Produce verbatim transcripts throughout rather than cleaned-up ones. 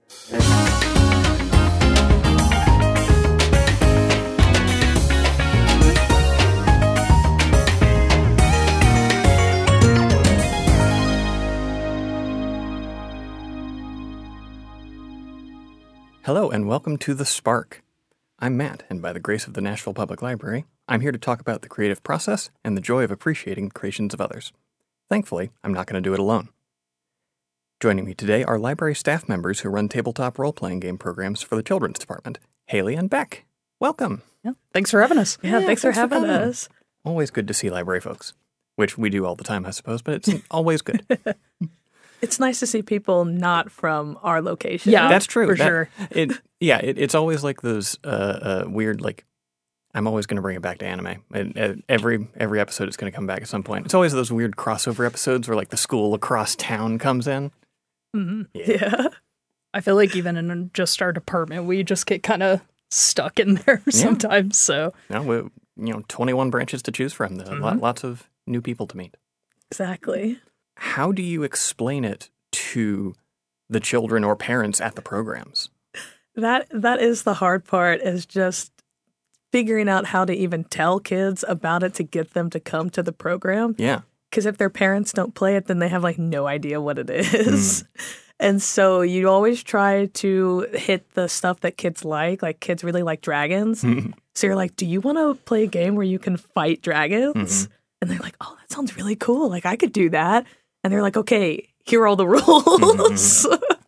Hello, and welcome to The Spark. I'm Matt, and by the grace of the Nashville Public Library, I'm here to talk about the creative process and the joy of appreciating the creations of others. Thankfully, I'm not going to do it alone. Joining me today are library staff members who run tabletop role-playing game programs for the Children's Department, Haley and Beck. Welcome. Yeah, thanks for having us. Yeah, Yeah, thanks, for having coming. us. Always good to see library folks, which we do all the time, I suppose, but it's always good. It's nice to see people not from our location. Yeah. That's true. for That- sure. It, yeah, it, it's always like those uh, uh, weird, like, I'm always going to bring it back to anime. And, uh, every every episode is going to come back at some point. It's always those weird crossover episodes where, like, the school across town comes in. hmm Yeah. I feel like even in just our department, we just get kind of stuck in there sometimes. So You know, we, you know, twenty-one branches to choose from. There are lot, lots of new people to meet. Exactly. How do you explain it to the children or parents at the programs? That that is the hard part, is just figuring out how to even tell kids about it to get them to come to the program. Yeah. Because if their parents don't play it, then they have like no idea what it is. And so you always try to hit the stuff that kids like. Like kids really like dragons. So you're like, do you want to play a game where you can fight dragons? And they're like, oh, that sounds really cool. Like I could do that. And they're like, okay, here are all the rules.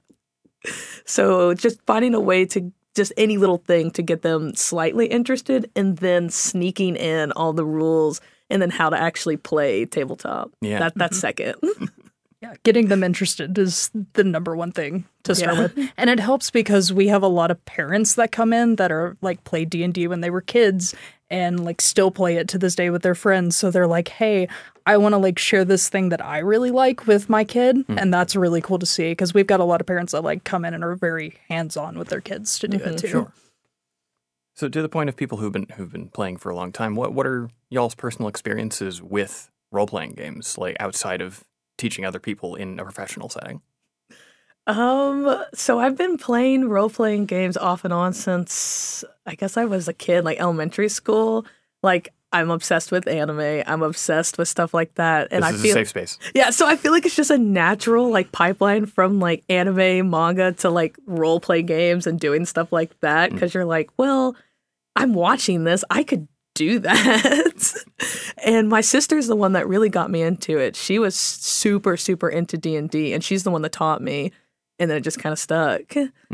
So just finding a way to just any little thing to get them slightly interested, and then sneaking in all the rules and then how to actually play tabletop. Yeah. That that's second. yeah, getting them interested is the number one thing to start Yeah. with. And it helps because we have a lot of parents that come in that are like played D and D when they were kids and like still play it to this day with their friends. So they're like, hey, I want to like share this thing that I really like with my kid. And that's really cool to see because we've got a lot of parents that like come in and are very hands-on with their kids to do it too. Sure. So to the point of people who've been who've been playing for a long time, what what are y'all's personal experiences with role-playing games, like outside of teaching other people in a professional setting? Um, so I've been playing role-playing games off and on since I guess I was a kid, like elementary school. Like I'm obsessed with anime. I'm obsessed with stuff like that. And This I is feel a safe space. Yeah, so I feel like it's just a natural like pipeline from like anime, manga to like role play games and doing stuff like that, because you're like, well, I'm watching this, I could do that. And my sister's the one that really got me into it. She was super super into D and D, and she's the one that taught me, and then it just kind of stuck.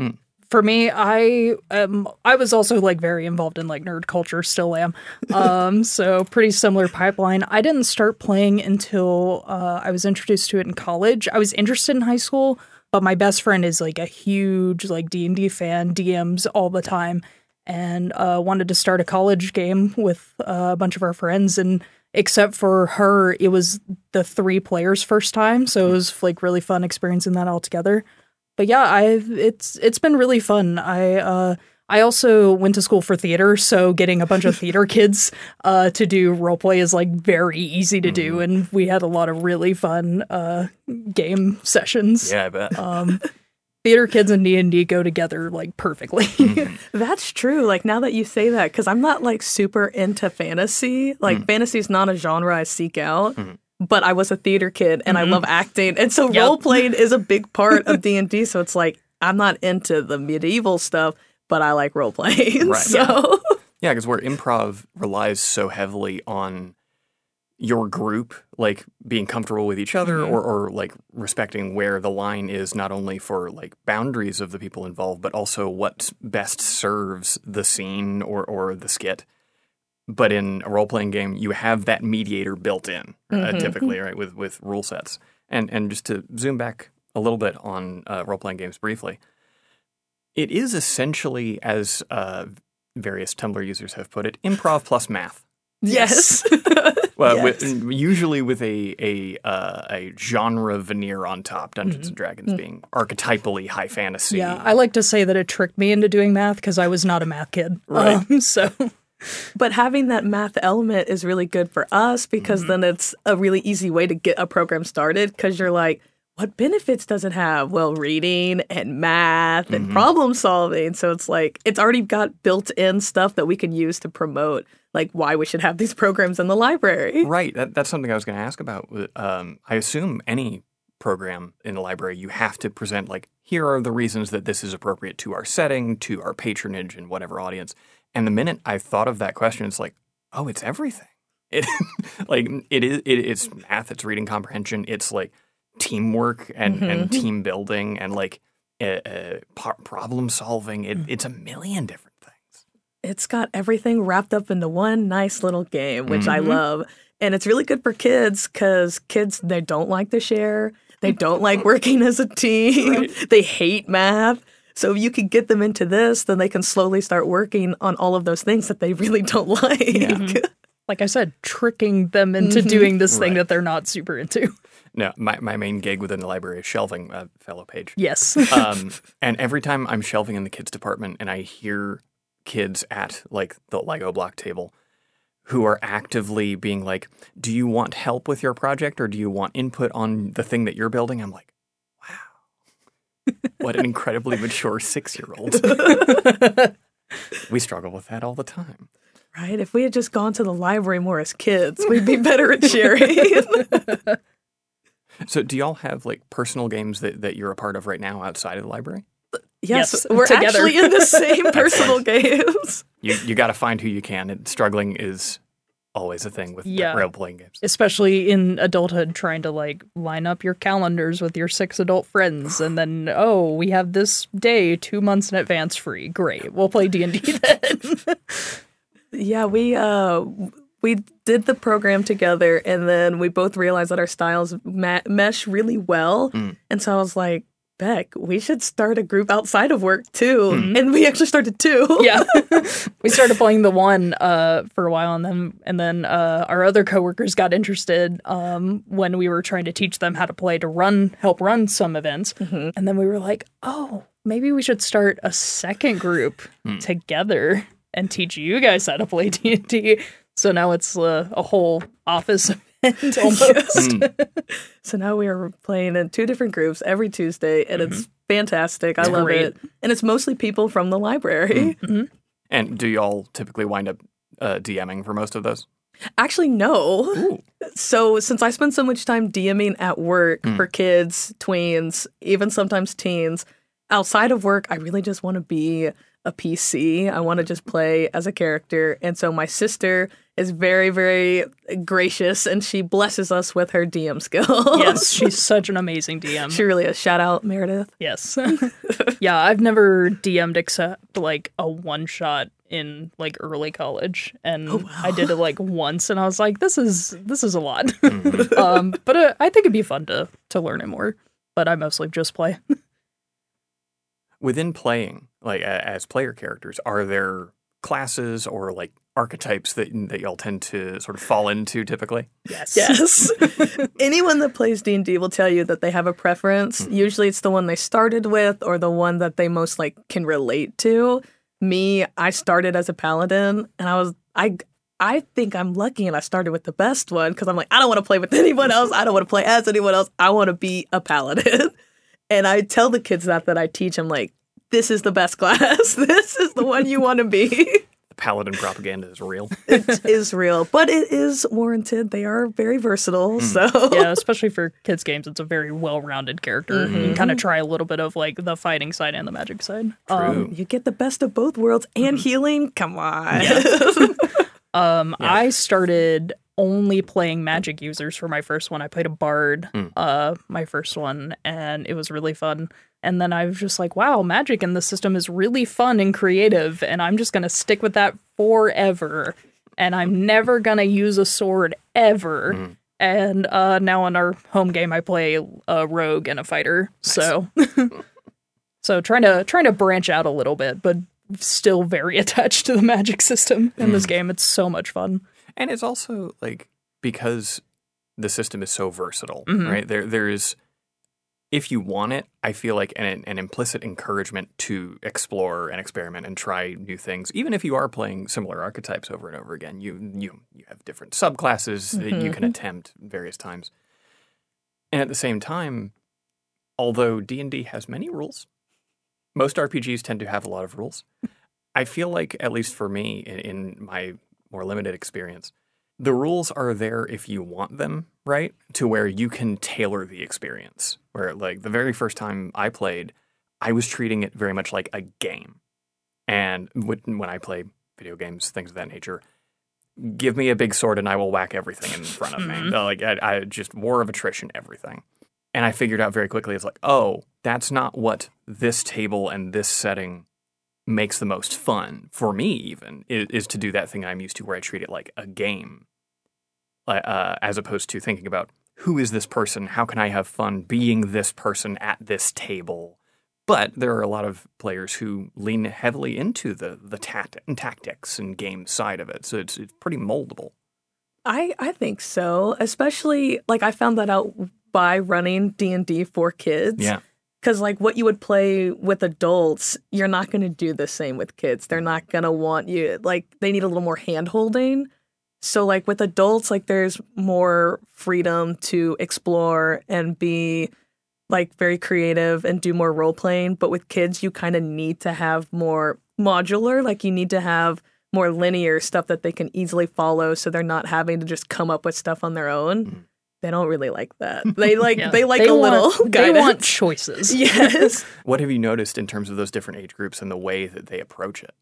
For me, I um I was also like very involved in like nerd culture, still am. Um, so pretty similar pipeline. I didn't start playing until uh, I was introduced to it in college. I was interested in high school, but my best friend is like a huge like D and D fan, D Ms all the time, and uh, wanted to start a college game with uh, a bunch of our friends. And except for her, it was the three players first time, so it was like really fun experiencing that all together. But yeah, I've it's it's been really fun. I uh, I also went to school for theater, so getting a bunch of theater kids uh, to do roleplay is like very easy to do, and we had a lot of really fun uh, game sessions. Yeah, I bet. Um, theater kids and D and D go together like perfectly. That's true. Like now that you say that, because I'm not like super into fantasy. Like fantasy is not a genre I seek out. But I was a theater kid and I love acting. And so Yep. role playing is a big part of D and D. So it's like, I'm not into the medieval stuff, but I like role playing. Right. So Yeah, because where improv relies so heavily on your group, like being comfortable with each other or, or like respecting where the line is, not only for like boundaries of the people involved, but also what best serves the scene or, or the skit. But in a role-playing game, you have that mediator built in, uh, typically, right, with, with rule sets. And and just to zoom back a little bit on uh, role-playing games briefly, it is essentially, as uh, various Tumblr users have put it, improv plus math. yes. Well, Yes. with, usually with a a uh, a genre veneer on top, Dungeons and Dragons being archetypally high fantasy. Yeah, I like to say that it tricked me into doing math because I was not a math kid. Right. Um, so But having that math element is really good for us because then it's a really easy way to get a program started because you're like, what benefits does it have? Well, reading and math and mm-hmm. problem solving. So it's like, it's already got built-in stuff that we can use to promote, like, why we should have these programs in the library. Right. That, that's something I was going to ask about. Um, I assume any program in the library, you have to present, like, here are the reasons that this is appropriate to our setting, to our patronage, and whatever audience. And the minute I thought of that question, it's like, oh, it's everything. It like it is. It, it's math. It's reading comprehension. It's like teamwork and, mm-hmm. and team building and like uh, uh, problem solving. It, it's a million different things. It's got everything wrapped up into one nice little game, which mm-hmm. I love. And it's really good for kids because kids, they don't like to share. They don't like working as a team. Right. They hate math. So if you can get them into this, then they can slowly start working on all of those things that they really don't like. Yeah. Like I said, tricking them into mm-hmm. doing this thing right. that they're not super into. No, my, my main gig within the library is shelving, uh, fellow Paige. Yes. um, and every time I'm shelving in the kids department and I hear kids at like the Lego block table who are actively being like, do you want help with your project or do you want input on the thing that you're building? I'm like, wow, what an incredibly mature six-year-old. We struggle with that all the time. Right? If we had just gone to the library more as kids, we'd be better at sharing. So do y'all have like personal games that, that you're a part of right now outside of the library? Yes, yes we're together. actually in the same personal games. You you got to find who you can. And struggling is always a thing with yeah. role-playing games. Especially in adulthood, trying to like line up your calendars with your six adult friends. And then, oh, we have this day two months in advance free. Great. We'll play D and D then. Yeah, we uh we did the program together, and then we both realized that our styles ma- mesh really well. Mm. And so I was like, Beck, we should start a group outside of work too. Mm. And we actually started two. Yeah, we started playing the one uh, for a while, and then and then uh, our other coworkers got interested um, when we were trying to teach them how to play to run, help run some events. Mm-hmm. And then we were like, oh, maybe we should start a second group mm. together and teach you guys how to play D and D. So now it's uh, a whole office event almost. So now we are playing in two different groups every Tuesday, and mm-hmm. it's fantastic. I it's love great. it. And it's mostly people from the library. Mm-hmm. And do y'all typically wind up uh, DMing for most of those? Actually, no. Ooh. So since I spend so much time DMing at work mm. for kids, tweens, even sometimes teens, outside of work, I really just want to be a P C. I want to just play as a character. And so my sister is very, very gracious, and she blesses us with her D M skills. Yes, she's such an amazing D M. She really is. Shout out, Meredith. Yes. Yeah, I've never D M'd except like a one-shot in like early college, and oh, wow. I did it like once, and I was like, this is this is a lot. Mm-hmm. um, but uh, I think it'd be fun to, to learn it more, but I mostly just play. Within playing, like as player characters, are there classes or like archetypes that that y'all tend to sort of fall into typically? Yes. Yes. Anyone that plays D and D will tell you that they have a preference. Mm-hmm. Usually it's the one they started with or the one that they most like can relate to. Me, I started as a paladin, and I was I I think I'm lucky and I started with the best one because I'm like, I don't want to play with anyone else. I don't want to play as anyone else. I want to be a paladin. And I tell the kids that that I teach, I'm like, this is the best class. This is the one you want to be. The paladin propaganda is real. It is real, but it is warranted. They are very versatile. Mm. So yeah, especially for kids' games, it's a very well-rounded character. Mm-hmm. You can kind of try a little bit of like the fighting side and the magic side. True. Um, you get the best of both worlds and mm-hmm. healing. Come on. Yeah. um, yeah. I started only playing magic users for my first one. I played a bard, mm. uh, my first one, and it was really fun. And then I was just like, wow, magic in this system is really fun and creative, and I'm just going to stick with that forever. And I'm never going to use a sword ever. Mm. And uh, now in our home game, I play a rogue and a fighter. Nice. So so trying to trying to branch out a little bit, but still very attached to the magic system in mm. this game. It's so much fun. And it's also like, because the system is so versatile, mm-hmm. right? There, there's, if you want it, I feel like an, an implicit encouragement to explore and experiment and try new things. Even if you are playing similar archetypes over and over again, you you you have different subclasses mm-hmm. that you can attempt various times. And at the same time, although D and D has many rules, most R P Gs tend to have a lot of rules. I feel like, at least for me, in, in my more limited experience, the rules are there if you want them, right? To where you can tailor the experience. Where, like, the very first time I played, I was treating it very much like a game. And when I play video games, things of that nature, give me a big sword and I will whack everything in front of me. Like, I, I just war of attrition, everything. And I figured out very quickly, it's like, oh, that's not what this table and this setting makes the most fun, for me even, is, is to do that thing I'm used to where I treat it like a game, uh, as opposed to thinking about, who is this person? How can I have fun being this person at this table? But there are a lot of players who lean heavily into the the tat- and tactics and game side of it, so it's, it's pretty moldable. I, I think so, especially, like, I found that out by running D and D for kids. Yeah. Because, like, what you would play with adults, you're not going to do the same with kids. They're not going to want you, like, they need a little more hand-holding. So, like, with adults, like, there's more freedom to explore and be, like, very creative and do more role-playing. But with kids, you kind of need to have more modular. Like, you need to have more linear stuff that they can easily follow so they're not having to just come up with stuff on their own. Mm. They don't really like that. They like yeah. they like they a want, little They guidance. want choices. Yes. What have you noticed in terms of those different age groups and the way that they approach it?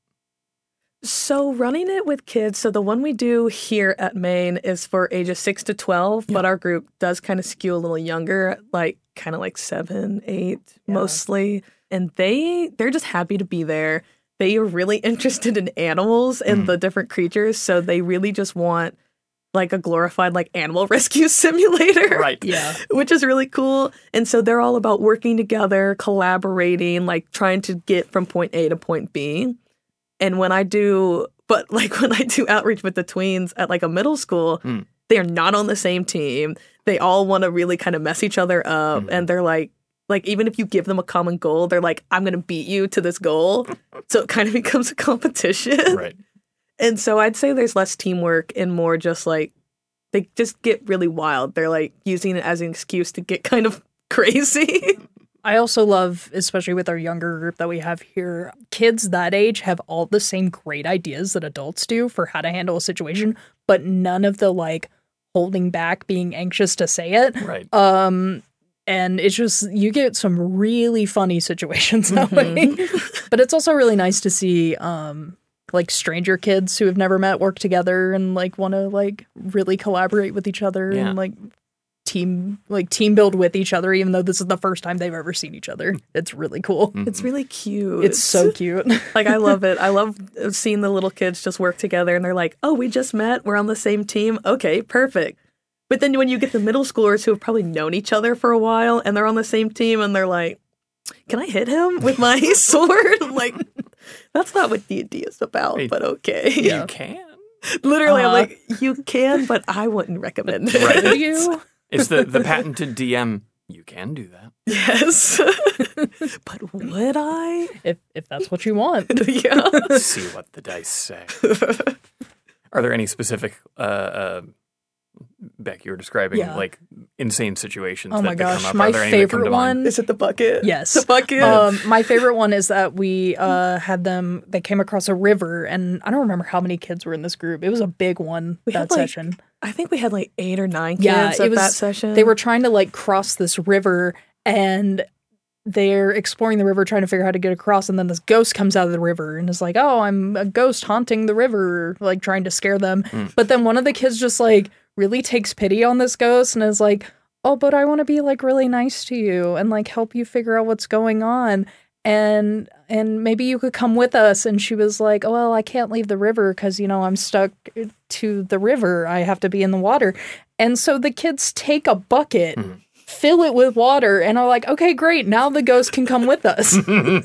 So running it with kids, so the one we do here at Maine is for ages six to twelve, yeah. but our group does kind of skew a little younger, like kind of like seven, eight yeah. mostly. And they they're just happy to be there. They are really interested in animals and mm. the different creatures, so they really just want like a glorified like animal rescue simulator. Right. Yeah. Which is really cool. And so they're all about working together, collaborating, like trying to get from point A to point B. And when I do, but like when I do outreach with the tweens at like a middle school, mm. they are not on the same team. They all want to really kind of mess each other up. Mm. And they're like, like, even if you give them a common goal, they're like, I'm going to beat you to this goal. So it kind of becomes a competition. Right. And so I'd say there's less teamwork and more just like, they just get really wild. They're like using it as an excuse to get kind of crazy. I also love, especially with our younger group that we have here, kids that age have all the same great ideas that adults do for how to handle a situation, but none of the like holding back, being anxious to say it. Right. Um, and it's just, you get some really funny situations that mm-hmm. way. But it's also really nice to see um, like stranger kids who have never met work together and like want to like really collaborate with each other yeah. and like team like team build with each other, even though this is the first time they've ever seen each other. It's really cool. Mm-hmm. It's really cute. It's so cute. Like, I love it. I love seeing the little kids just work together and they're like, oh, we just met. We're on the same team. Okay, perfect. But then when you get the middle schoolers who have probably known each other for a while and they're on the same team and they're like, can I hit him with my sword? I'm like, that's not what D and D is about, hey, but okay. Yeah. You can. Literally, uh, I'm like, you can, but I wouldn't recommend it. Right. Do you? It's the, the patented D M. You can do that. Yes. But would I? If if that's what you want. Yeah. See what the dice say. Are there any specific, uh, uh, Beck, you were describing, yeah. like, insane situations oh that, my gosh. that come up? My Are there any favorite that come to one. mind? Is it the bucket? Yes. The bucket. Um, my favorite one is that we uh, had them, they came across a river, and I don't remember how many kids were in this group. It was a big one we that had, like, session. I think we had like eight or nine kids yeah, at it was, that session. They were trying to like cross this river and they're exploring the river trying to figure out how to get across, and then this ghost comes out of the river and is like, oh, I'm a ghost haunting the river, like trying to scare them. Mm. But then one of the kids just like really takes pity on this ghost and is like, oh, but I want to be like really nice to you and like help you figure out what's going on. And and maybe you could come with us. And she was like, oh, well, I can't leave the river because, you know, I'm stuck to the river. I have to be in the water. And so the kids take a bucket, mm. fill it with water, and are like, okay, great. Now the ghost can come with us.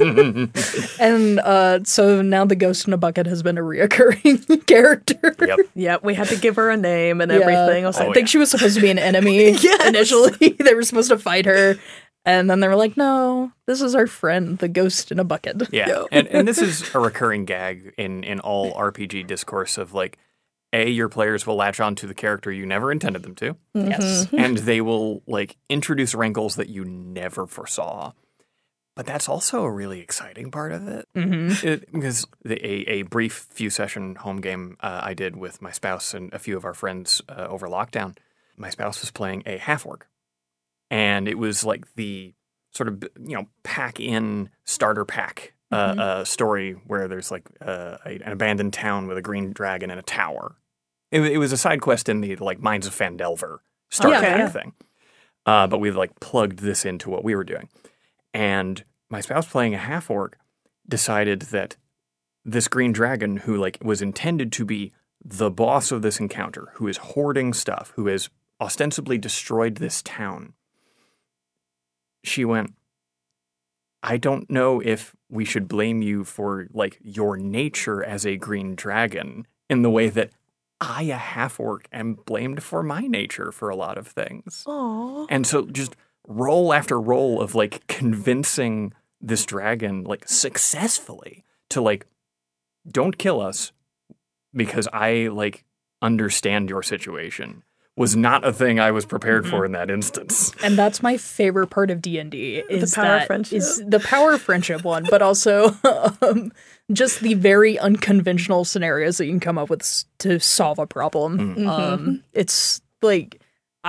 And uh, so now the ghost in a bucket has been a reoccurring character. Yep. Yep. We had to give her a name and yeah. everything. I, was I like, think yeah. she was supposed to be an enemy Yes. initially. They were supposed to fight her. And then they were like, no, this is our friend, the ghost in a bucket. Yeah. Yo. and and this is a recurring gag in, in all R P G discourse of, like, A, your players will latch on to the character you never intended them to, Yes. and they will like introduce wrinkles that you never foresaw. But that's also a really exciting part of it, Mm-hmm. it because the, a, a brief few session home game uh, I did with my spouse and a few of our friends uh, over lockdown. My spouse was playing a half orc, and it was like the sort of you know pack in starter pack uh, Mhm. uh, story where there's like uh, a, an abandoned town with a green dragon and a tower. It, it was a side quest in the like Mines of Phandelver starter Okay. pack Yeah. thing, uh, but we like plugged this into what we were doing. And my spouse playing a half orc decided that this green dragon, who like was intended to be the boss of this encounter, who is hoarding stuff, who has ostensibly destroyed this town, she went, I don't know if we should blame you for like your nature as a green dragon in the way that I, a half orc, am blamed for my nature for a lot of things. Aww. And so just roll after roll of like convincing this dragon like successfully to like, don't kill us because I like understand your situation was not a thing I was prepared for in that instance. And that's my favorite part of D and D is power of that friendship. is the power of friendship one, but also um, just the very unconventional scenarios that you can come up with s- to solve a problem. Um, it's like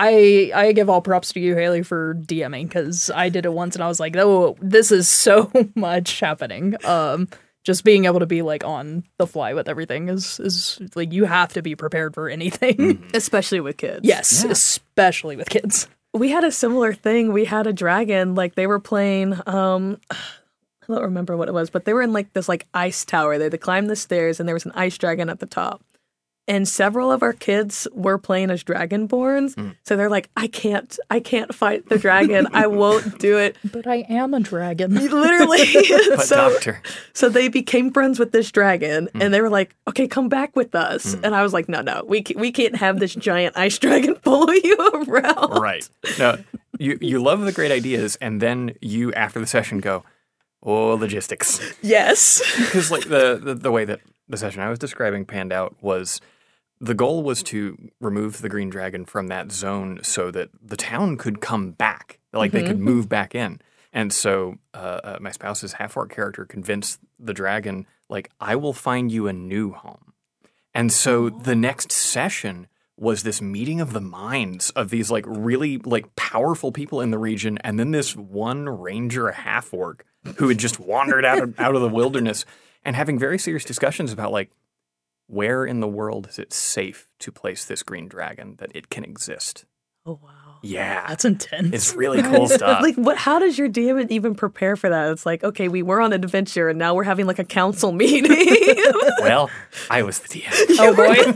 I I give all props to you, Haley, for DMing because I did it once and I was like, oh, this is so much happening. Um, just being able to be like on the fly with everything is is like you have to be prepared for anything. Especially with kids. Yes, Yeah. especially with kids. We had a similar thing. We had a dragon, like they were playing, um, I don't remember what it was, but they were in like this like ice tower. They had to climb the stairs and there was an ice dragon at the top. And several of our kids were playing as Dragonborns. So they're like, I can't, I can't fight the dragon. I won't do it. But I am a dragon. Literally. But so, doctor, so they became friends with this dragon and they were like, okay, come back with us. And I was like, no, no, we, ca- we can't have this giant ice dragon follow you around. right. No, you, you love the great ideas, and then you, after the session, go, oh, logistics. Yes. Because like the, the, the way that the session I was describing panned out was the goal was to remove the green dragon from that zone so that the town could come back, like they could move back in. And so uh, uh, my spouse's half-orc character convinced the dragon, like, I will find you a new home. And so the next session was this meeting of the minds of these like really like powerful people in the region, and then this one ranger half-orc who had just wandered out of, out of the wilderness and having very serious discussions about like, where in the world is it safe to place this green dragon that it can exist? Oh, wow. Yeah, That's intense. it's really cool stuff. Like, what? How does your D M even prepare for that? It's like, okay, we were on an adventure, and now we're having like a council meeting. Well, I was the D M. oh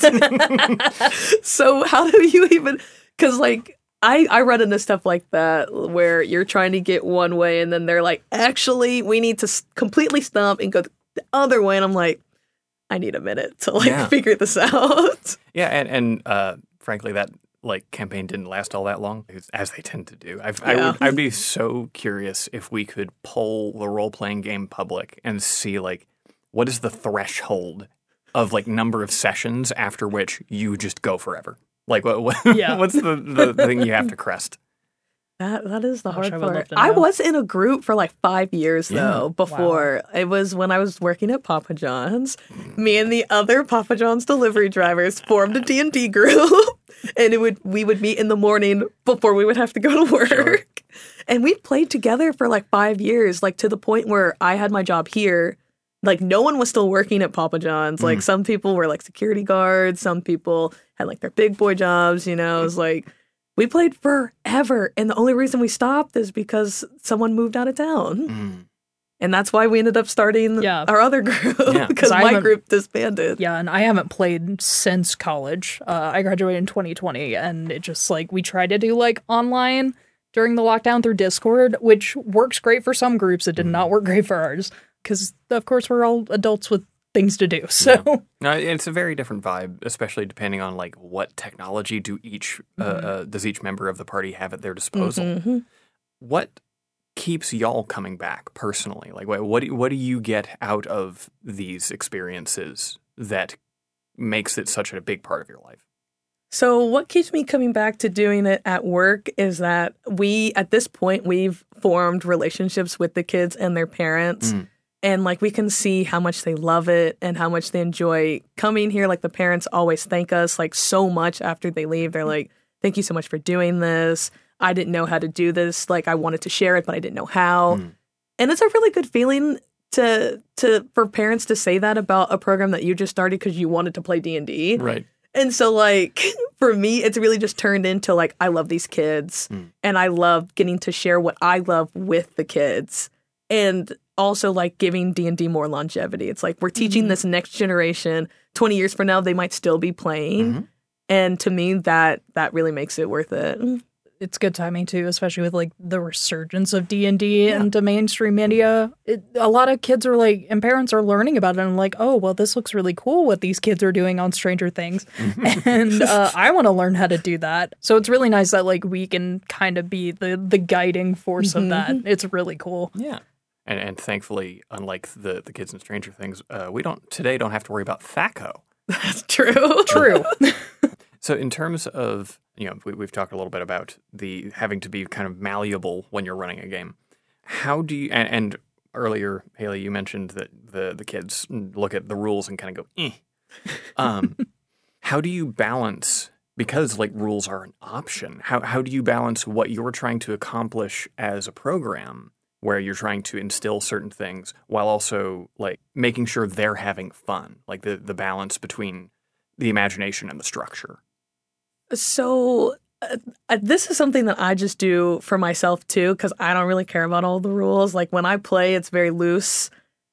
boy. So how do you even? Because like, I I run into stuff like that where you're trying to get one way, and then they're like, actually, we need to s- completely stop and go the other way, and I'm like, I need a minute to like Yeah. figure this out. Yeah, and and uh, frankly, that like campaign didn't last all that long, as they tend to do. I've, I Yeah. would I'd be so curious if we could poll the role playing game public and see like what is the threshold of like number of sessions after which you just go forever. Like what, what Yeah. what's the, the thing you have to crest? That that is the Gosh, hard I would love part. to I know. was in a group for like five years Yeah. though. Before it was when I was working at Papa John's. Me and the other Papa John's delivery drivers formed a D and D group, and it would we would meet in the morning before we would have to go to work. Sure. And we played together for like five years, like to the point where I had my job here. Like no one was still working at Papa John's. Like some people were like security guards, some people had like their big boy jobs. You know, it was like. We played forever, and the only reason we stopped is because someone moved out of town. Mm. And that's why we ended up starting Yeah. our other group, Yeah. because 'Cause I my haven't- group disbanded. Yeah, and I haven't played since college. Uh, I graduated in twenty twenty, and it just like we tried to do like online during the lockdown through Discord, which works great for some groups. It did not work great for ours because, of course, we're all adults with things to do. So No, it's a very different vibe, especially depending on like what technology do each uh, uh, does each member of the party have at their disposal. Mhm. What keeps y'all coming back personally? Like, what what do, what do you get out of these experiences that makes it such a big part of your life. So what keeps me coming back to doing it at work is that we, at this point, we've formed relationships with the kids and their parents. Mm. And like we can see how much they love it and how much they enjoy coming here. Like the parents always thank us like so much after they leave. They're like, thank you so much for doing this. I didn't know how to do this. Like I wanted to share it, but I didn't know how. Mm. And it's a really good feeling to to for parents to say that about a program that you just started because you wanted to play D and D. Right. And so, like, for me, it's really just turned into, like, I love these kids. Mm. And I love getting to share what I love with the kids. And also, like, giving D and D more longevity. It's like we're teaching Mm-hmm. this next generation. twenty years from now, they might still be playing. Mm-hmm. And to me, that that really makes it worth it. It's good timing too, especially with like the resurgence of D and D into mainstream media. It, a lot of kids are like, and parents are learning about it and like, oh, well, this looks really cool what these kids are doing on Stranger Things. and uh, I want to learn how to do that. So it's really nice that like we can kind of be the, the guiding force Mm-hmm. of that. It's really cool. Yeah. And and thankfully, unlike the, the kids in Stranger Things, uh, we don't today don't have to worry about T H A C O. That's true. True. So in terms of, you know, we, we've talked a little bit about the having to be kind of malleable when you're running a game. How do you, and, and earlier, Haley, you mentioned that the, the kids look at the rules and kind of go, eh. Um, how do you balance, because like rules are an option, how, how do you balance what you're trying to accomplish as a program where you're trying to instill certain things while also like making sure they're having fun, like the, the balance between the imagination and the structure? So uh, uh, this is something that I just do for myself too, because I don't really care about all the rules. Like when I play, it's very loose.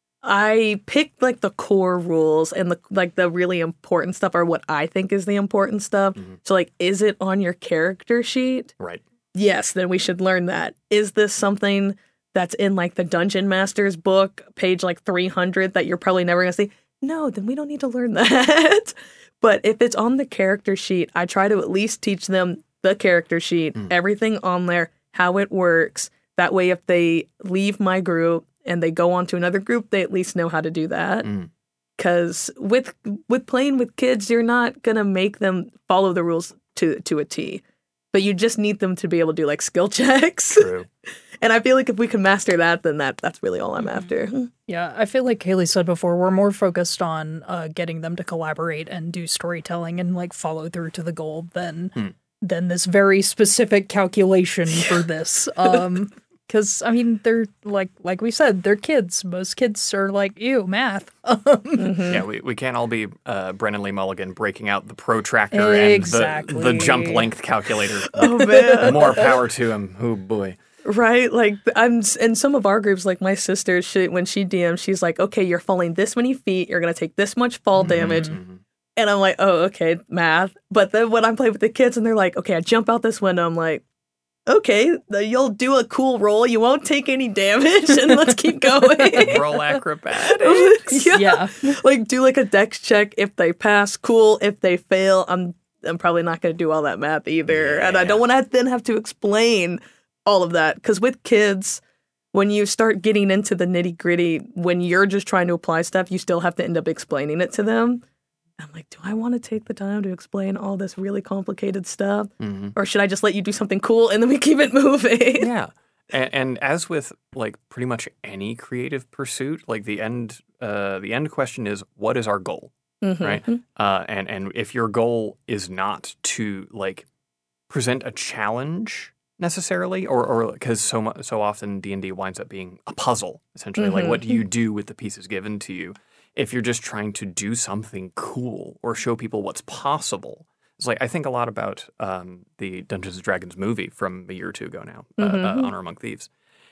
I pick like the core rules and the like the really important stuff are what I think is the important stuff. Mhm. So like, is it on your character sheet? Right. Yes, then we should learn that. Is this something that's in like the Dungeon Master's book, page like three hundred that you're probably never going to see? No, then we don't need to learn that. But if it's on the character sheet, I try to at least teach them the character sheet, Mm. everything on there, how it works. That way, if they leave my group and they go on to another group, they at least know how to do that. Mm. Because with with playing with kids, you're not gonna make them follow the rules to to a T, but you just need them to be able to do like skill checks. True. And I feel like if we can master that, then that that's really all I'm after. Yeah, I feel like Kaylee said before, we're more focused on uh, getting them to collaborate and do storytelling and like follow through to the goal than Hmm. than this very specific calculation for this. Um, because I mean, they're like like we said, they're kids. Most kids are like, ew, math. Mhm. Yeah, we, we can't all be uh, Brennan Lee Mulligan breaking out the protractor and the, Exactly. the jump length calculator. Oh man. More power to him. Oh boy. Right, like I'm in some of our groups, like my sister, she, when she D Ms, she's like, okay, you're falling this many feet, you're gonna take this much fall damage. Mhm. And I'm like, oh, okay, math. But then when I play with the kids and they're like, okay, I jump out this window, I'm like, okay, you'll do a cool roll, you won't take any damage, and let's keep going. Roll acrobatics. yeah. Yeah. Like do like a dex check. If they pass, cool. If they fail, I'm I'm probably not gonna do all that math either. And I Yeah. don't want to then have to explain all of that. Because with kids, when you start getting into the nitty gritty, when you're just trying to apply stuff, you still have to end up explaining it to them. I'm like, do I want to take the time to explain all this really complicated stuff? Mhm. Or should I just let you do something cool and then we keep it moving? Yeah. And, and as with like pretty much any creative pursuit, like the end, uh, the end question is, what is our goal, Mhm. right? Uh, and and if your goal is not to like present a challenge necessarily, or or because so mu- so often D and D winds up being a puzzle essentially. Like, Mhm. what do you do with the pieces given to you? If you're just trying to do something cool or show people what's possible. It's like I think a lot about um, the Dungeons and Dragons movie from a year or two ago now, uh, uh, Mhm. Honor Among Thieves,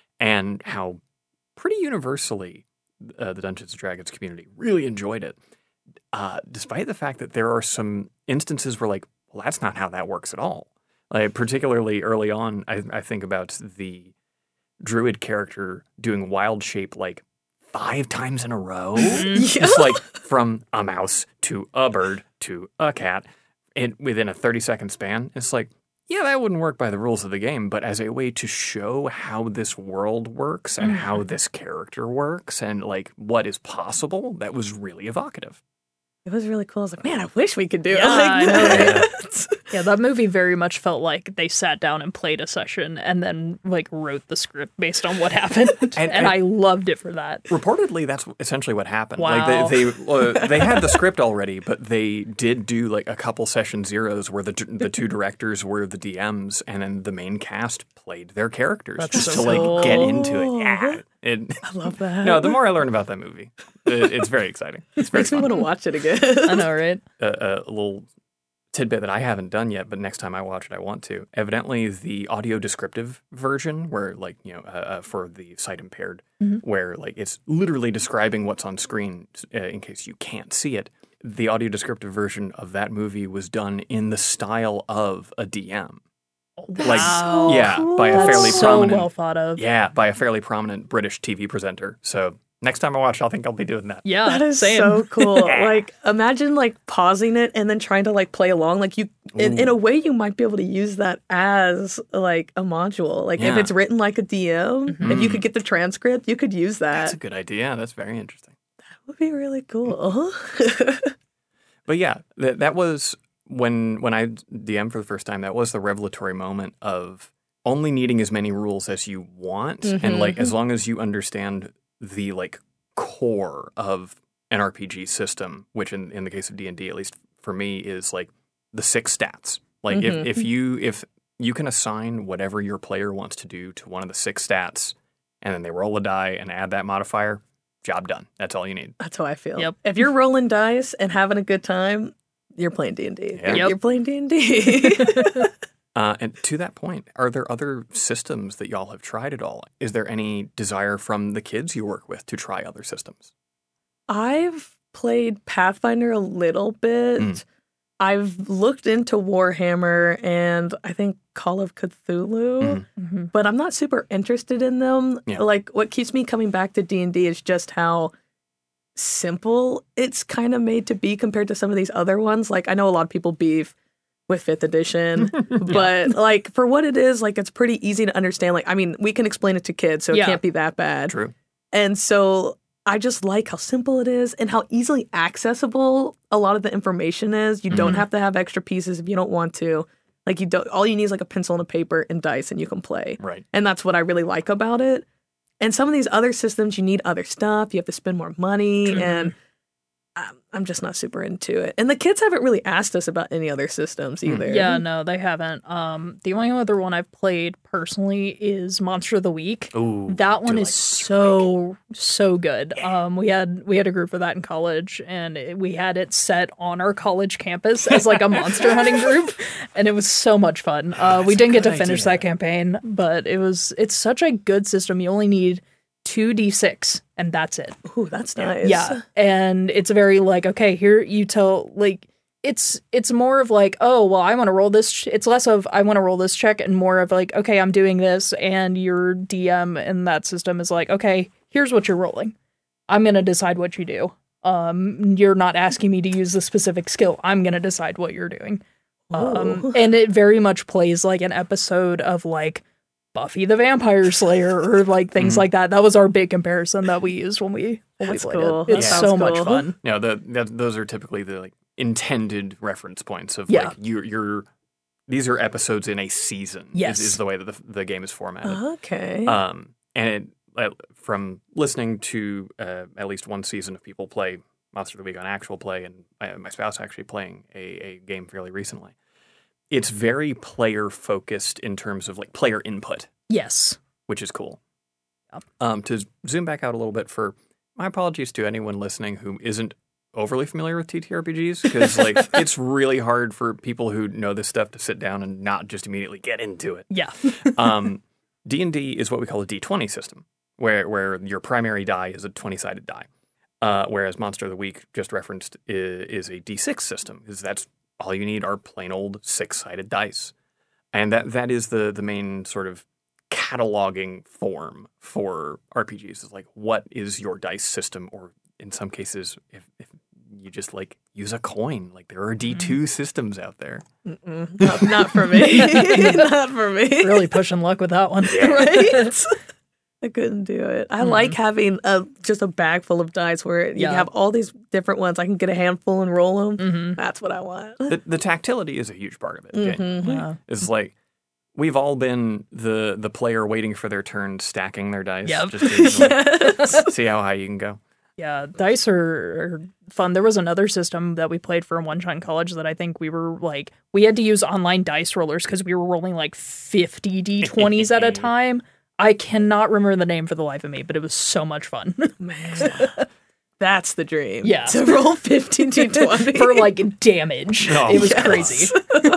and how pretty universally uh, the Dungeons and Dragons community really enjoyed it, uh, despite the fact that there are some instances where like, well, that's not how that works at all. Like particularly early on, I, I think about the druid character doing wild shape like five times in a row. Yeah. It's like from a mouse to a bird to a cat in, within a thirty second span. It's like, yeah, that wouldn't work by the rules of the game, but as a way to show how this world works and how this character works and like what is possible, that was really evocative. It was really cool. I was like, man, I wish we could do Yeah, it like I know, that. Yeah, that movie very much felt like they sat down and played a session and then like wrote the script based on what happened, and, And- and and- I loved it for that. Reportedly, that's essentially what happened. Wow. Like they they, uh, they had the script already, but they did do like a couple session zeros where the the two directors were the D Ms, and then the main cast played their characters That's just so to like cool. get into it. Yeah, it, I love that. no, the more I learn about that movie, it, it's very exciting. It's very Makes me fun. want to watch it again. I know, right? a, a little tidbit that I haven't done yet, but next time I watch it, I want to. Evidently, the audio descriptive version, where like you know, uh, uh, for the sight impaired, where like it's literally describing what's on screen uh, in case you can't see it. The audio descriptive version of that movie was done in the style of a D M. Like, Wow. yeah, by a That's fairly so prominent, well thought of. yeah, by a fairly prominent British T V presenter. So next time I watch, it, I think I'll be doing that. Yeah, That is same. so cool. Like, imagine like pausing it and then trying to like play along. Like you, in, in a way, you might be able to use that as like a module. Like if Yeah. it's written like a D M, if you could get the transcript, you could use That's that. a good idea. That's very interesting. Would be really cool. But yeah, that that was when when I D M for the first time. That was the revelatory moment of only needing as many rules as you want, and like as long as you understand the like core of an R P G system, which in in the case of D and D, at least for me, is like the six stats. Like if if you if you can assign whatever your player wants to do to one of the six stats, and then they roll a die and add that modifier, job done. That's all you need. That's how I feel. Yep. If you're rolling dice and having a good time, you're playing D and D. Yeah. Yep. You're playing D and D. Uh, and to that point, are there other systems that y'all have tried at all? Is there any desire from the kids you work with to try other systems? I've played Pathfinder a little bit. Mm. I've looked into Warhammer and I think Call of Cthulhu, Mhm. but I'm not super interested in them. Yeah. Like what keeps me coming back to D and D is just how simple it's kind of made to be compared to some of these other ones. Like I know a lot of people beef with fifth edition, but like for what it is, like it's pretty easy to understand. Like I mean, we can explain it to kids, so it Yeah. can't be that bad. True. And so I just like how simple it is and how easily accessible a lot of the information is. You don't Mhm. have to have extra pieces if you don't want to. Like you don't all you need is like a pencil and a paper and dice and you can play. Right. And that's what I really like about it. And some of these other systems you need other stuff, you have to spend more money Mhm. and I'm, I'm just not super into it. And the kids haven't really asked us about any other systems Hmm. either. Yeah, no, they haven't. Um, the only other one I've played personally is Monster of the Week. Ooh, That one do is like so so good. Um, we had we had a group for that in college, and it, we had it set on our college campus as like a monster hunting group, and it was so much fun. Uh, we That's a didn't get to good finish idea. that campaign, but it was it's such a good system. You only need two d six, and that's it. Ooh, that's nice. Yeah, and it's very like okay, here you tell like it's it's more of like oh well I want to roll this. Ch-. It's less of I want to roll this check and more of like okay I'm doing this, and your D M in that system is like okay here's what you're rolling. I'm gonna decide what you do. Um, you're not asking me to use the specific skill. I'm gonna decide what you're doing. Um, Ooh. and it very much plays like an episode of like Buffy the Vampire Slayer or like things Mhm. like that. That was our big comparison that we used when we when That's we played cool. it. That It's sounds so much cool. fun. No, the, that, those are typically the like intended reference points of Yeah. like you're, you're these are episodes in a season. Yes. is, is the way that the, the game is formatted. Okay. Um, and it, uh, from listening to uh, at least one season of people play Monster of the Week on actual play, and uh, my spouse actually playing a, a game fairly recently, it's very player focused in terms of like player input, Yes. which is cool. Yep. Um, to zoom back out a little bit, for my apologies to anyone listening who isn't overly familiar with T T R P Gs, because like it's really hard for people who know this stuff to sit down and not just immediately get into it. Yeah. Um, D and D is what we call a D twenty system, where where your primary die is a twenty-sided die, uh, whereas Monster of the Week, just referenced, is, is a D six system, because that's all you need are plain old six-sided dice. And that that is the the main sort of cataloging form for R P Gs, is like, what is your dice system? Or in some cases, if, if you just like use a coin, like there are D two systems out there. Mm-mm. Not, not for me. Not for me. Really pushing luck with that one. Right? I couldn't do it. I Mhm. like having a just a bag full of dice where you Yeah. have all these different ones. I can get a handful and roll them. Mhm. That's what I want. The, the tactility is a huge part of it. Mhm. genuinely. Yeah. It's like we've all been the the player waiting for their turn, stacking their dice. Yep. Just to Yes. see how high you can go. Yeah, dice are, are fun. There was another system that we played for in One Shot in college that I think we were like, we had to use online dice rollers because we were rolling like fifty d twenties at a time. I cannot remember the name for the life of me, but it was so much fun. Man, that's the dream. Yeah. To roll fifteen to twenty. For like damage. Oh, it was yes. crazy.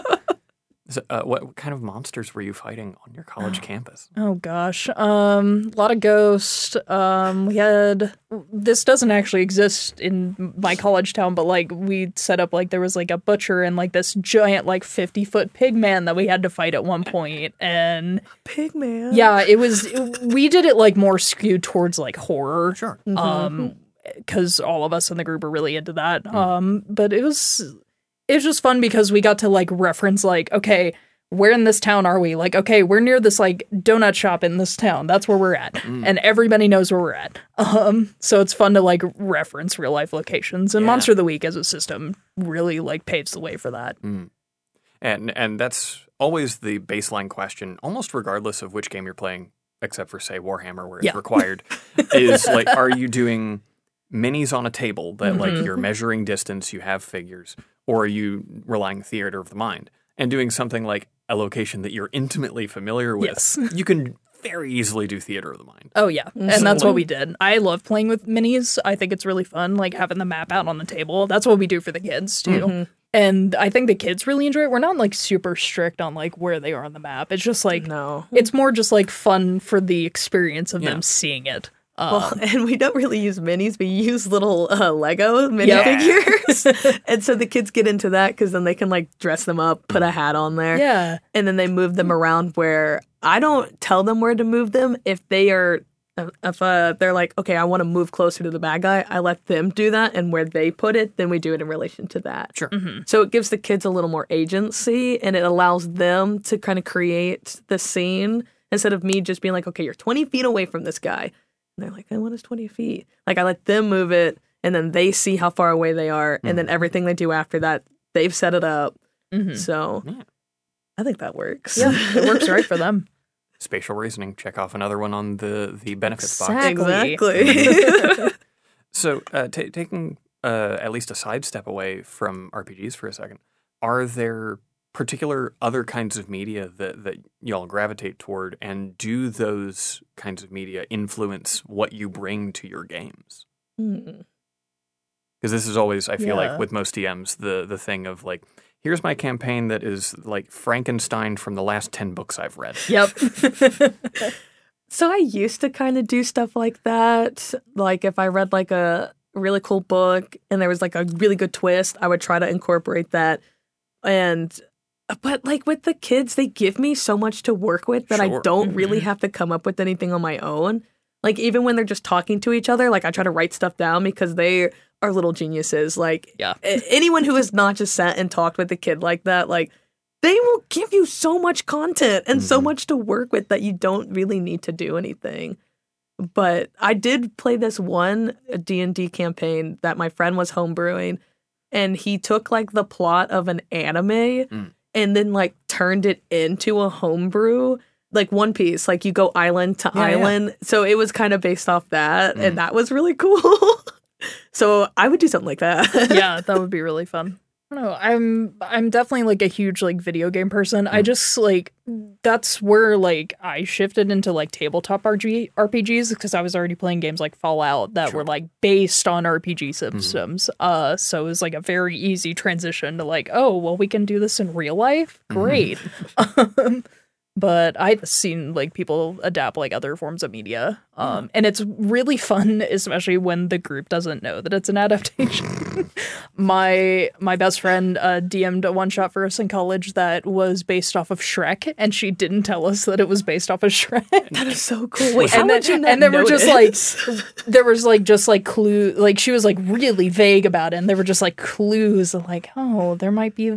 So, uh, what, what kind of monsters were you fighting on your college campus? Oh gosh. Um a lot of ghosts. Um we had this doesn't actually exist in my college town, but like we set up like there was like a butcher and like this giant like fifty foot pig man that we had to fight at one point. And Pig man. yeah, it was we did it like more skewed towards like horror. Sure. Um because all of us in the group were really into that. Um but it was it was just fun because we got to like reference like, okay, where in this town are we? Like, okay, we're near this like donut shop in this town. That's where we're at. Mm. And everybody knows where we're at. Um, so it's fun to like reference real life locations. And Yeah. Monster of the Week as a system really like paves the way for that. Mm. And and that's always the baseline question, almost regardless of which game you're playing, except for say Warhammer, where it's Yeah. required, is like, are you doing minis on a table that like Mhm. you're measuring distance, you have figures, or are you relying theater of the mind and doing something like a location that you're intimately familiar with? Yes. You can very easily do theater of the mind. Oh yeah, Mhm. and that's what we did. I love playing with minis. I think it's really fun, like having the map out on the table. That's what we do for the kids too. Mhm. And I think the kids really enjoy it. We're not like super strict on like where they are on the map. It's just like No. it's more just like fun for the experience of Yeah. them seeing it. Um, Well, and we don't really use minis. We use little uh, Lego Yeah. minifigures. And so the kids get into that because then they can like dress them up, put a hat on there. yeah, And then they move them around where I don't tell them where to move them. If they are, if uh, they're like, okay, I want to move closer to the bad guy, I let them do that. And where they put it, then we do it in relation to that. Sure. So it gives the kids a little more agency and it allows them to kind of create the scene instead of me just being like, okay, you're twenty feet away from this guy. And they're like, I want is twenty feet. Like I let them move it and then they see how far away they are. And then everything they do after that, they've set it up. Mhm. So Yeah. I think that works. yeah, it works right for them. Spatial reasoning, check off another one on the, the benefits box. Exactly. Exactly. So, uh, ta taking uh, at least a sidestep away from R P Gs for a second, are there particular other kinds of media that, that y'all gravitate toward, and do those kinds of media influence what you bring to your games? Hmm. Because this is always, I feel Yeah. like, with most D Ms, the the thing of like, here's my campaign that is like Frankenstein from the last ten books I've read. Yep. So I used to kind of do stuff like that. Like if I read like a really cool book and there was like a really good twist, I would try to incorporate that. And but like with the kids, they give me so much to work with that I Sure. don't really Mhm. have to come up with anything on my own. Like even when they're just talking to each other, like I try to write stuff down because they are little geniuses. Like Yeah. a- anyone who has not just sat and talked with a kid like that, like they will give you so much content and so Mhm. much to work with that you don't really need to do anything. But I did play this one D and D campaign that my friend was homebrewing, and he took like the plot of an anime Mm. and then like turned it into a homebrew, like One Piece. Like you go island to Yeah, yeah. island, so it was kind of based off that, Mm. and that was really cool. So I would do something like that. yeah, that would be really fun. I don't know. I'm I'm definitely like a huge like video game person. I Mm. just like that's where like I shifted into like tabletop R G R P Gs because I was already playing games like Fallout that Sure. were like based on R P G systems. Uh, so it was like a very easy transition to like, oh well, we can do this in real life. Great. um, but I've seen like people adapt like other forms of media, um, and it's really fun, especially when the group doesn't know that it's an adaptation. my my best friend uh, D M'd a one shot for us in college that was based off of Shrek, and she didn't tell us that it was based off of Shrek. That is so cool. Wait, how and then, would you not and then we're just notice? like, there was like just like clue, like she was like really vague about it, and there were just like clues of like, oh, there might be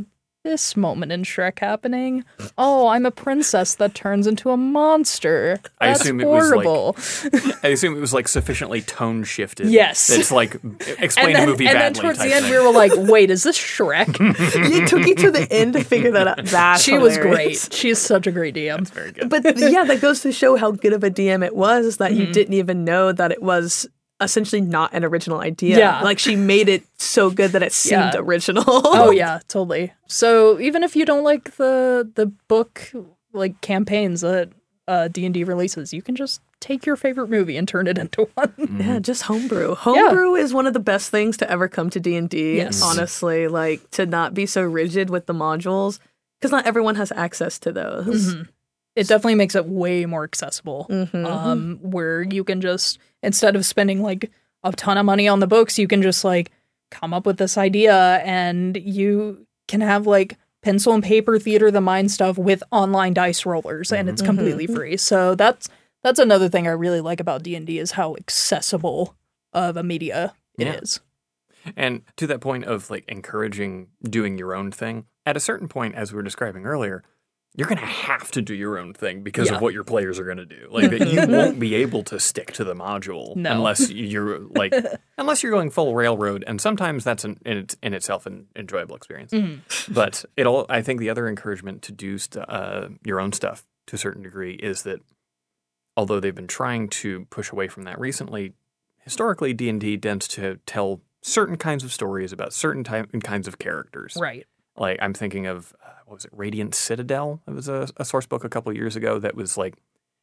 this moment in Shrek happening? Oh, I'm a princess that turns into a monster. I That's assume horrible. it was like I assume it was like sufficiently tone shifted. Yes. It's like explain and then, a movie and badly. then towards type the end, thing. we were like, wait, is this Shrek? It took you to the end to figure that out. That's She was hilarious. great. She's such a great D M. That's very good. But yeah, that goes to show how good of a D M it was that you didn't even know that it was essentially not an original idea. Yeah. Like she made it so good that it seemed Yeah. original. Oh yeah, totally. So even if you don't like the the book like campaigns that uh, D and D releases, you can just take your favorite movie and turn it into one. Yeah, just homebrew. Homebrew is one of the best things to ever come to D and D. Yes. Honestly, like to not be so rigid with the modules because not everyone has access to those. Mhm. It definitely makes it way more accessible. Mhm. Um, where you can just instead of spending like a ton of money on the books, you can just like come up with this idea and you can have like pencil and paper theater of the mind stuff with online dice rollers and it's completely free. So that's that's another thing I really like about D and D is how accessible of a media it Yeah. is. And to that point of like encouraging doing your own thing, at a certain point, as we were describing earlier, you're going to have to do your own thing because Yeah. of what your players are going to do. Like that you won't be able to stick to the module No. unless you're like unless you're going full railroad, and sometimes that's an, in, its, in itself an enjoyable experience. Mm-hmm. But it'll. I think the other encouragement to do st- uh, your own stuff to a certain degree is that although they've been trying to push away from that recently, historically D and D tends to tell certain kinds of stories about certain type and kinds of characters. Right. Like I'm thinking of uh, what was it, Radiant Citadel? It was a, a source book a couple years ago that was like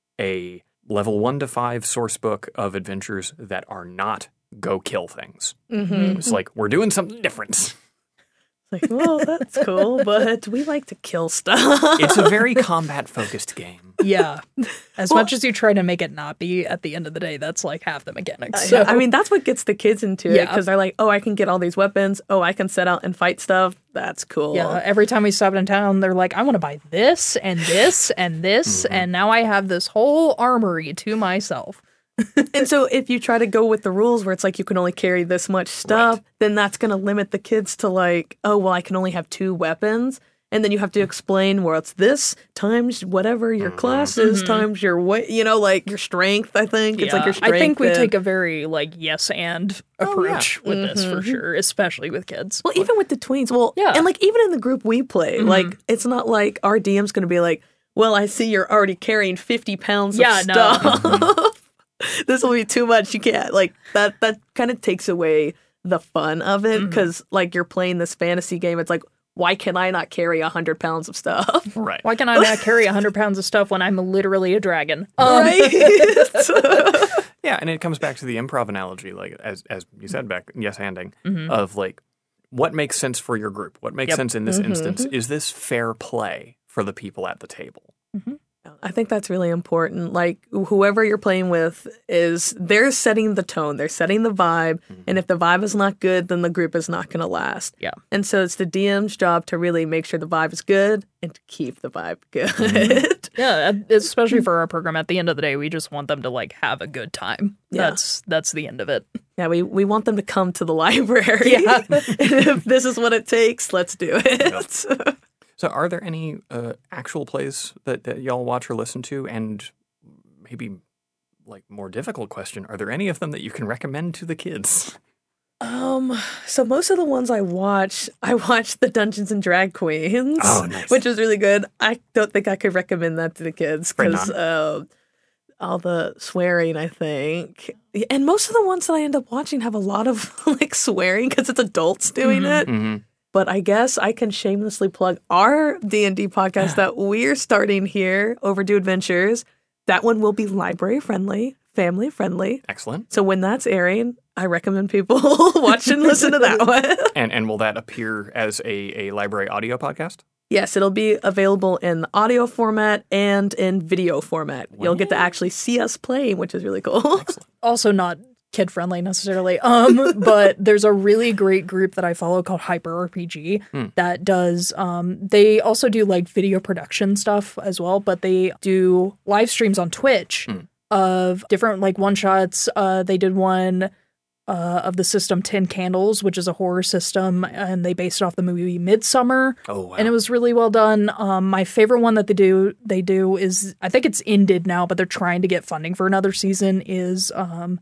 a level one to five source book of adventures that are not go kill things. Mm-hmm. It's like we're doing something different. Like, well, that's cool, but we like to kill stuff. It's a very combat focused game. Yeah. As Well- much as you try to make it not be, at the end of the day, that's like half the mechanics. Yeah, So, I mean, that's what gets the kids into it Yeah. because they're like, oh, I can get all these weapons. Oh, I can set out and fight stuff. That's cool. yeah, every time we stop in town, they're like, I want to buy this and this and this, and now I have this whole armory to myself. And so if you try to go with the rules where it's like you can only carry this much stuff, then that's going to limit the kids to like, oh, well, I can only have two weapons. And then you have to explain where it's this times whatever your class is times your weight, you know, like your strength, I think. It's like Yeah, your strength. I think we and- take a very like yes and approach with this for sure, especially with kids. Well, even with the tweens, well, Yeah. and like even in the group we play, like it's not like our D M's going to be like, well, I see you're already carrying fifty pounds Yeah, of no. stuff. This will be too much. You can't like that. That kind of takes away the fun of it because like you're playing this fantasy game. It's like, why can I not carry a hundred pounds of stuff? Right. Why can I not carry one hundred pounds of stuff when I'm literally a dragon? Um, Right? Yeah, and it comes back to the improv analogy, like as as you said, Beck, yes handing, of like what makes sense for your group? What makes Yep. sense in this instance? Is this fair play for the people at the table? I think that's really important. Like whoever you're playing with is they're setting the tone, they're setting the vibe, and if the vibe is not good, then the group is not going to last. Yeah. And so it's the D M's job to really make sure the vibe is good and to keep the vibe good. Yeah, especially for our program. At the end of the day, we just want them to like have a good time. Yeah. That's that's the end of it. Yeah, we, we want them to come to the library. Yeah. And if this is what it takes, let's do it. So, are there any uh, actual plays that, that y'all watch or listen to? And maybe, like, more difficult question: are there any of them that you can recommend to the kids? Um, so most of the ones I watch, I watch the Dungeons and Drag Queens, Oh, nice. which is really good. I don't think I could recommend that to the kids Right because uh, all the swearing, I think. And most of the ones that I end up watching have a lot of like swearing because it's adults doing it. Mm-hmm. But I guess I can shamelessly plug our D and D podcast that we're starting here, Overdue Adventures. That one will be library friendly, family friendly. Excellent. So when that's airing, I recommend people watch and listen to that one. And and will that appear as a, a library audio podcast? Yes, it'll be available in the audio format and in video format. You'll get to actually see us playing, which is really cool. Also not kid friendly necessarily. Um, but there's a really great group that I follow called Hyper R P G that does. Um, they also do like video production stuff as well, but they do live streams on Twitch of different like one shots. Uh, they did one uh, of the system Ten Candles, which is a horror system, and they based it off the movie Midsummer. Oh, wow. And it was really well done. Um, my favorite one that they do they do is, I think it's ended now, but they're trying to get funding for another season, is um,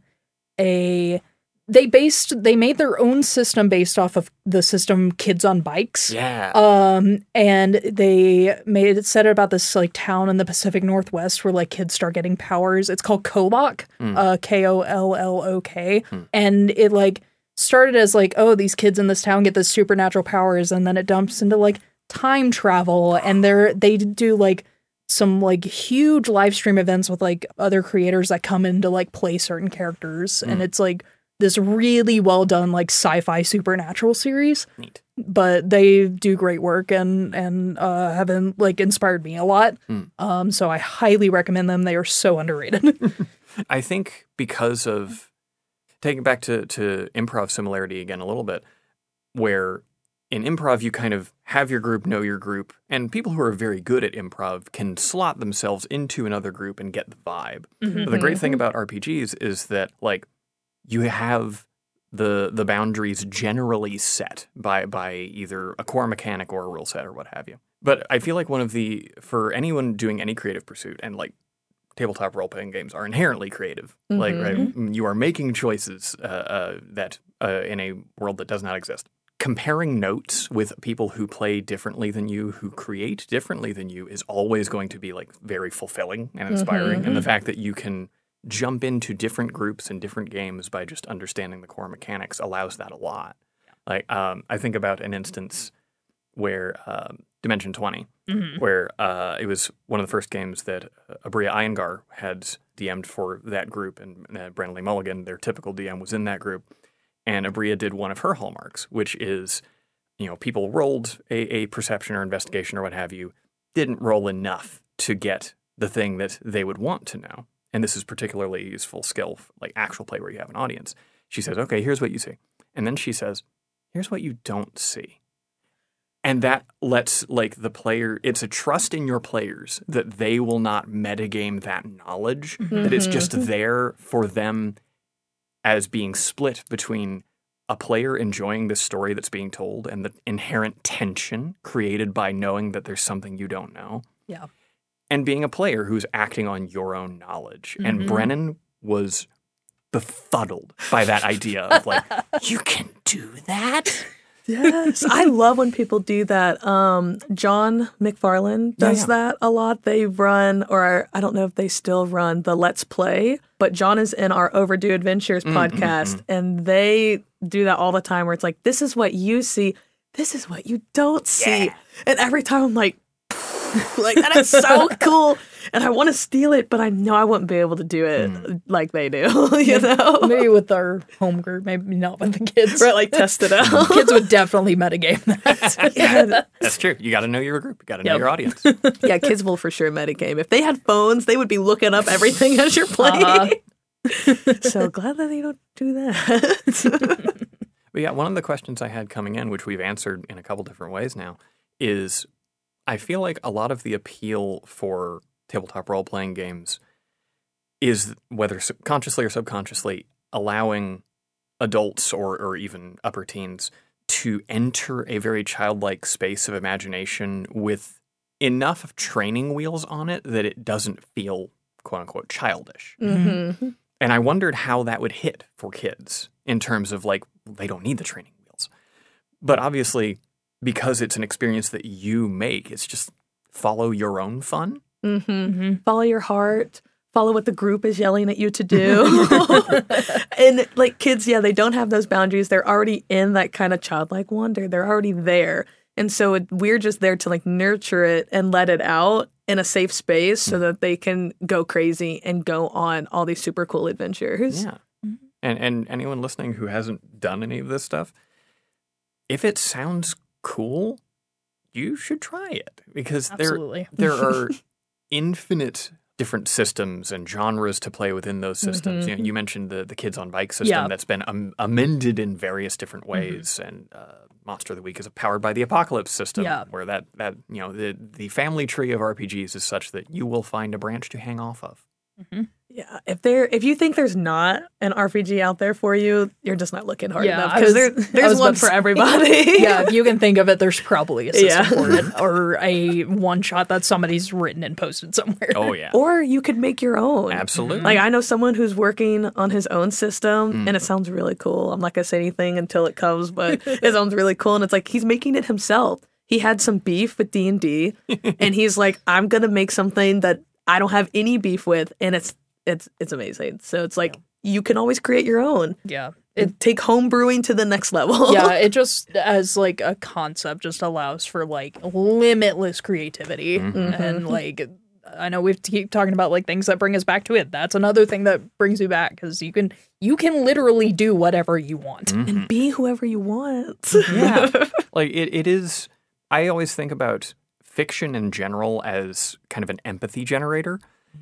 a they based they made their own system based off of the system Kids on Bikes. Yeah. Um, and they made it set it about this like town in the Pacific Northwest where like kids start getting powers. It's called Kollok, Mm. uh, K O L L O K, Mm. and it like started as like, oh, these kids in this town get this supernatural powers, and then it dumps into like time travel, and they're they do like some like huge live stream events with like other creators that come in to like play certain characters, Mm. and it's like this really well done like sci-fi supernatural series. Neat. But they do great work and and uh, have been, like inspired me a lot. Mm. Um, so I highly recommend them. They are so underrated. I think because of taking back to, to improv similarity again a little bit, where in improv you kind of have your group, know your group, and people who are very good at improv can slot themselves into another group and get the vibe. Mhm. But the great thing about R P Gs is that like you have the the boundaries generally set by by either a core mechanic or a rule set or what have you. But I feel like one of the for anyone doing any creative pursuit, and like tabletop role playing games are inherently creative. Like right, you are making choices uh, uh, that uh, in a world that does not exist. Comparing notes with people who play differently than you, who create differently than you, is always going to be like very fulfilling and inspiring. And the fact that you can jump into different groups and different games by just understanding the core mechanics allows that a lot. Like um, I think about an instance where um, Dimension twenty, Mhm. where uh, it was one of the first games that uh, Abria Iyengar had D M'd for that group, and uh, Brandon Lee Mulligan, their typical D M, was in that group. And Abria did one of her hallmarks, which is, you know, people rolled a, a perception or investigation or what have you, didn't roll enough to get the thing that they would want to know. And this is particularly a useful skill, like actual play where you have an audience. She says, okay, here's what you see. And then she says, here's what you don't see. And that lets like the player, it's a trust in your players that they will not metagame that knowledge, Mm-hmm. that it's just there for them as being split between a player enjoying the story that's being told and the inherent tension created by knowing that there's something you don't know. Yeah. And being a player who's acting on your own knowledge. And Mhm. Brennan was befuddled by that idea of like, you can do that? Yes, I love when people do that. Um, John McFarlane does Yeah, yeah. that a lot. They run, or I don't know if they still run, the Let's Play, but John is in our Overdue Adventures Mm, podcast, and they do that all the time where it's like, this is what you see, this is what you don't see. Yeah. And every time I'm like, like, that is so cool. And I want to steal it, but I know I wouldn't be able to do it Mm. like they do, you know? Maybe with our home group, maybe not with the kids. Right, like test it out. Kids would definitely metagame that. yeah, That's true. You got to know your group. You got to know Yep. your audience. yeah, kids will for sure metagame. If they had phones, they would be looking up everything as you're playing. Uh-huh. So glad that they don't do that. But yeah, one of the questions I had coming in, which we've answered in a couple different ways now, is I feel like a lot of the appeal for tabletop role-playing games is, whether consciously or subconsciously, allowing adults or, or even upper teens to enter a very childlike space of imagination with enough of training wheels on it that it doesn't feel, quote-unquote, childish. Mm-hmm. And I wondered how that would hit for kids in terms of like, they don't need the training wheels. But obviously, because it's an experience that you make, it's just follow your own fun. Mm-hmm. Mm-hmm. Follow your heart. Follow what the group is yelling at you to do. And like kids, yeah, they don't have those boundaries. They're already in that kind of childlike wonder. They're already there. And so it, we're just there to like nurture it and let it out in a safe space so that they can go crazy and go on all these super cool adventures. Yeah. And and anyone listening who hasn't done any of this stuff, if it sounds cool, you should try it, because there Absolutely. there are infinite different systems and genres to play within those systems. Mhm. You know, you mentioned the the Kids on Bike system Yeah. that's been um, amended in various different ways, and uh, Monster of the Week is powered by the Apocalypse system, Yeah. where that that you know the the family tree of R P Gs is such that you will find a branch to hang off of. Yeah, if there, if you think there's not an R P G out there for you, you're just not looking hard Yeah, enough I because was- there, I there's was one about for to say- everybody. Yeah, if you can think of it, there's probably a system Yeah. for it, or a one shot that somebody's written and posted somewhere. Oh yeah, Or you could make your own. absolutely. Like I know someone who's working on his own system, Mm. and it sounds really cool. I'm not gonna say anything until it comes, but it sounds really cool. And it's like he's making it himself. He had some beef with D and D, and he's like, I'm gonna make something that I don't have any beef with, and it's it's it's amazing. So it's like you can always create your own. Yeah. It take home brewing to the next level. Yeah, it just as like a concept just allows for like limitless creativity and like I know we keep talking about like things that bring us back to it. That's another thing that brings you back because you can you can literally do whatever you want. and be whoever you want. Yeah. Like it, it is, I always think about fiction in general as kind of an empathy generator.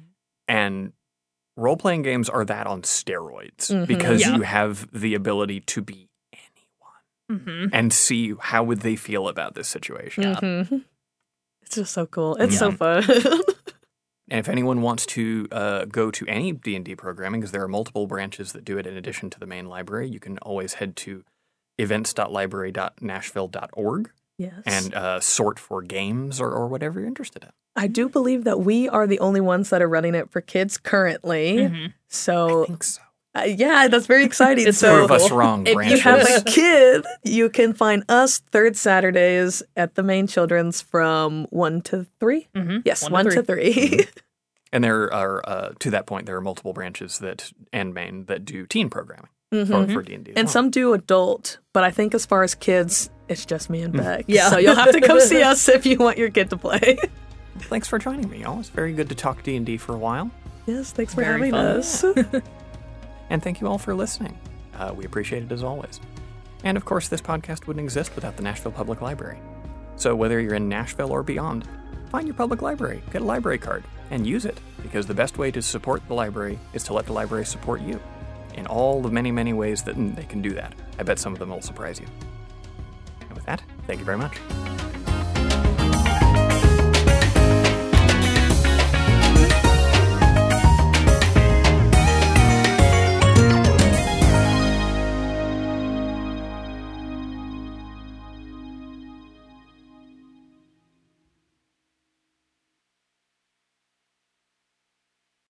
And role playing games are that on steroids because Yeah. you have the ability to be anyone Mm-hmm. and see how would they feel about this situation. Mhm. It's just so cool. It's so Yeah. fun. And if anyone wants to uh, go to any D and D programming, because there are multiple branches that do it in addition to the main library, you can always head to events dot library dot nashville dot org Yes. and uh, sort for games or, or whatever you're interested in. I do believe that we are the only ones that are running it for kids currently. Mm-hmm. So, I think so. uh, yeah, that's very exciting. It's so, Prove us wrong, if branches. you have a kid, you can find us third Saturdays at the main children's from one to three. Mm-hmm. Yes, One one, to to three. And there are, uh, to that point, there are multiple branches that and main that do teen programming Mhm. for, for D and D. And some do adult, but I think as far as kids, it's just me and Beck. Yeah. So you'll have to come see us if you want your kid to play. Thanks for joining me, y'all. It's very good to talk D and D for a while. Yes, thanks for Very having fun. us. And thank you all for listening. Uh, we appreciate it as always. And of course, this podcast wouldn't exist without the Nashville Public Library. So whether you're in Nashville or beyond, find your public library, get a library card, and use it, because the best way to support the library is to let the library support you in all the many, many ways that they can do that. I bet some of them will surprise you. And with that, thank you very much.